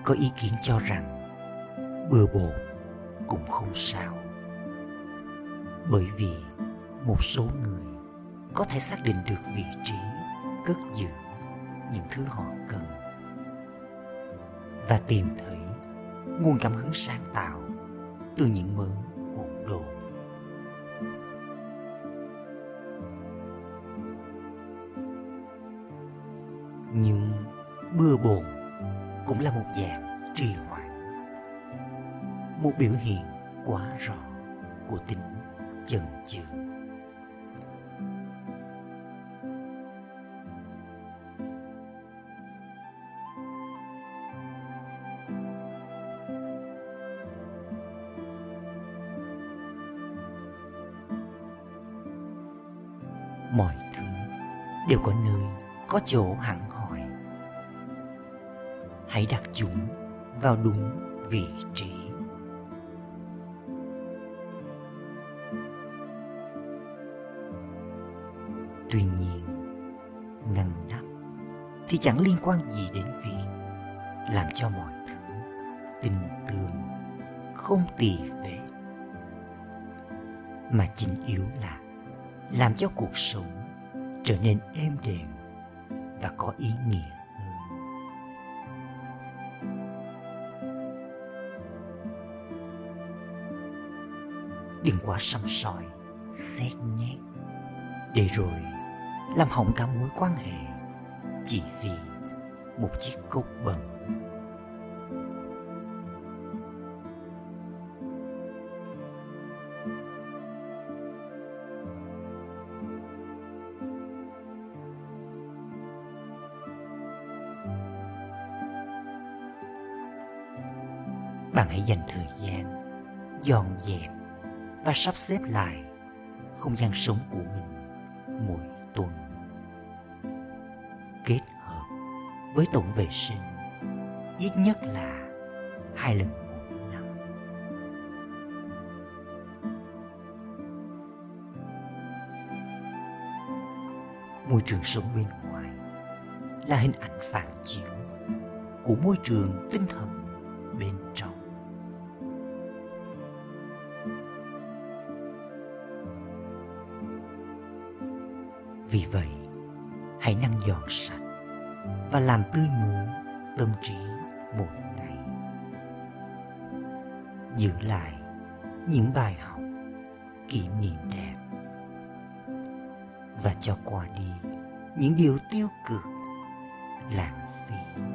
có ý kiến cho rằng bừa bộn cũng không sao, bởi vì một số người có thể xác định được vị trí cất giữ những thứ họ cần và tìm thấy nguồn cảm hứng sáng tạo từ những mớ hỗn độn. Nhưng bừa bộn cũng là một dạng trì hoãn, một biểu hiện quá rõ của tính chần chừ. Mọi thứ đều có nơi, có chỗ hẳn hoi. Hãy đặt chúng vào đúng vị trí. Tuy nhiên, ngăn nắp thì chẳng liên quan gì đến việc làm cho mọi thứ tinh tươm, không tì vết, mà chính yếu là làm cho cuộc sống trở nên êm đềm và có ý nghĩa hơn. Đừng quá săm soi, xét nét, để rồi làm hỏng cả mối quan hệ chỉ vì một chiếc cốc bẩn. Bạn hãy dành thời gian dọn dẹp và sắp xếp lại không gian sống của mình mỗi tuần, kết hợp với tổng vệ sinh ít nhất là 2 lần mỗi năm. Môi trường sống bên ngoài là hình ảnh phản chiếu của môi trường tinh thần bên trong. Vì vậy, hãy năng dọn sạch và làm tươi mới tâm trí mỗi ngày. Giữ lại những bài học, kỷ niệm đẹp và cho qua đi những điều tiêu cực, lãng phí.